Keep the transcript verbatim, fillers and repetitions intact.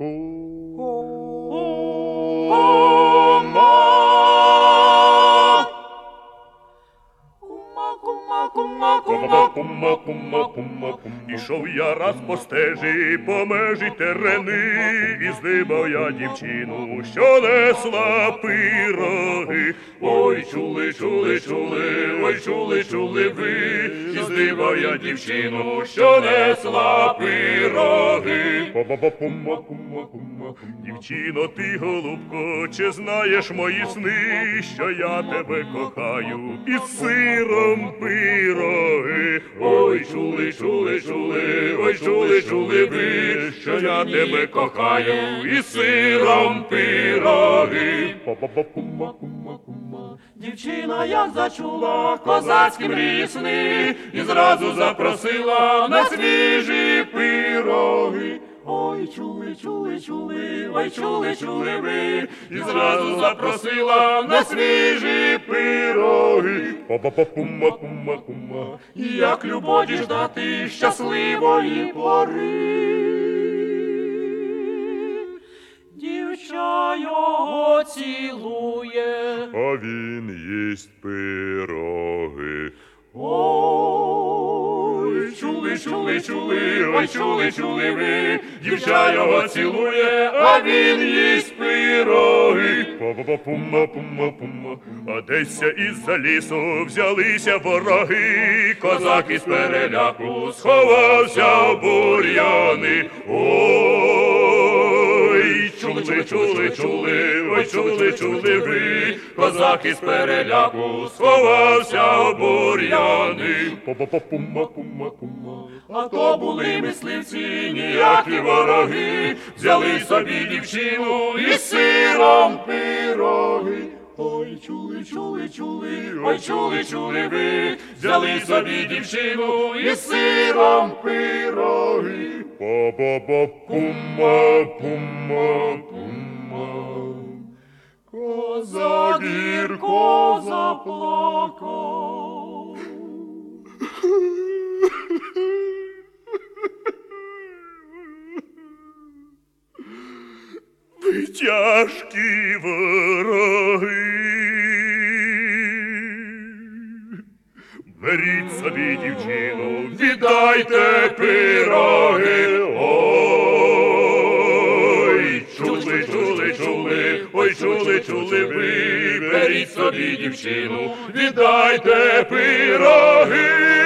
Ішов я раз по стежі, по межі терени, і здибав я дівчину, що несла пироги. Ой, чули, чули, чули, ой, чули, чули ви, і здибав я дівчину, що несла пироги. Дівчино, ти, голубко, чи знаєш мої сни, що я тебе кохаю, із сиром пироги. Ой, чули, чули, чули, ой, чули, чули ви, що я тебе кохаю, із сиром пироги. Дівчина як зачула козацькі мрії сни, і зразу запросила на свіжі пироги. Ой, чули, чули, чули, ой, чули, чули ви, і зразу запросила на свіжі пироги. Як любові ждати щасливої пори. Дівча його цілує, а він їсть пироги. Ой, чули, чули, чули, ой, чули, чули ви, дівча його цілує, а він їсть пироги. А десь із-за лісу взялися вороги, козак із переляку сховався в бур'яни. Ой, чули, чули, чули, ой, чули, чули ви, козак із переляку сховався в бур'яни. А то були мисливці, ніякі вороги, взяли собі дівчину і сиром пироги. Ой, чули, чули, чули, ой, чули, чули ви, взяли собі дівчину і сиром пироги. Па-па-па-пума, пума, пума. Козак гірко заплакав. Ви тяжкі вороги, беріть собі дівчину, віддайте пироги. Ой, чули, чули, чули, ой, чули, чули ви, беріть собі дівчину, віддайте пироги.